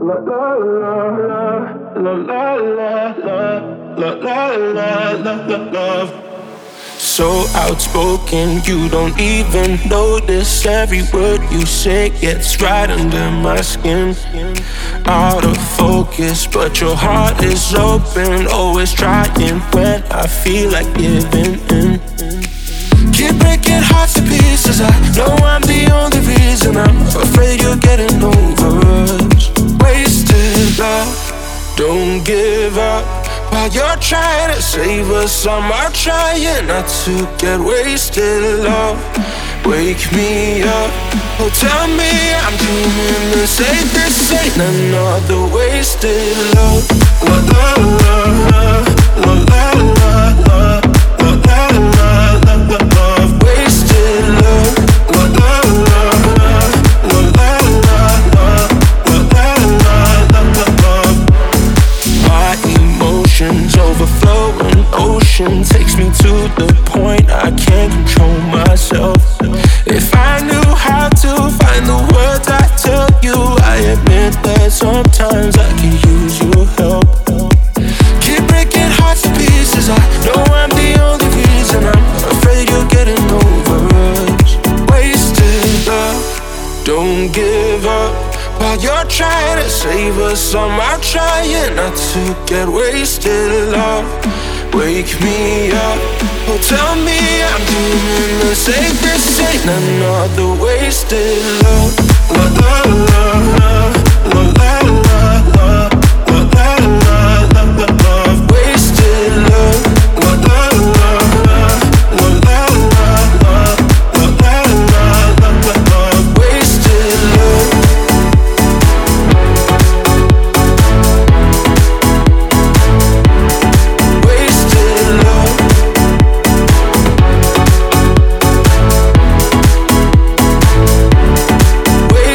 La la la la la la la la la la la love. So outspoken, you don't even notice. Every word you say gets right under my skin. Out of focus, but your heart is open. Always trying when I feel like giving in. Keep breaking hearts to pieces. I know I'm the only reason. I'm afraid you're getting over us. Wasted love, don't give up. While you're trying to save us, I'm out trying not to get wasted. Love, wake me up. Oh, tell me I'm dreaming the same. This ain't another wasted love. La la la la la la la la la la la love. Wasted love. La la la la la la la la la love. My emotions overflowing ocean takes me to the point I can't control myself. If I knew how to find the words I tell you, I admit that sometimes I could use your help. Keep breaking hearts to pieces. I know I'm the only reason. I'm afraid you're getting over us. Wasted love, don't give up. While you're trying to save us, I'm out trying not to get wasted. Love, wake me up. Oh, tell me I'm dreaming the same. This ain't another wasted love. La la la la.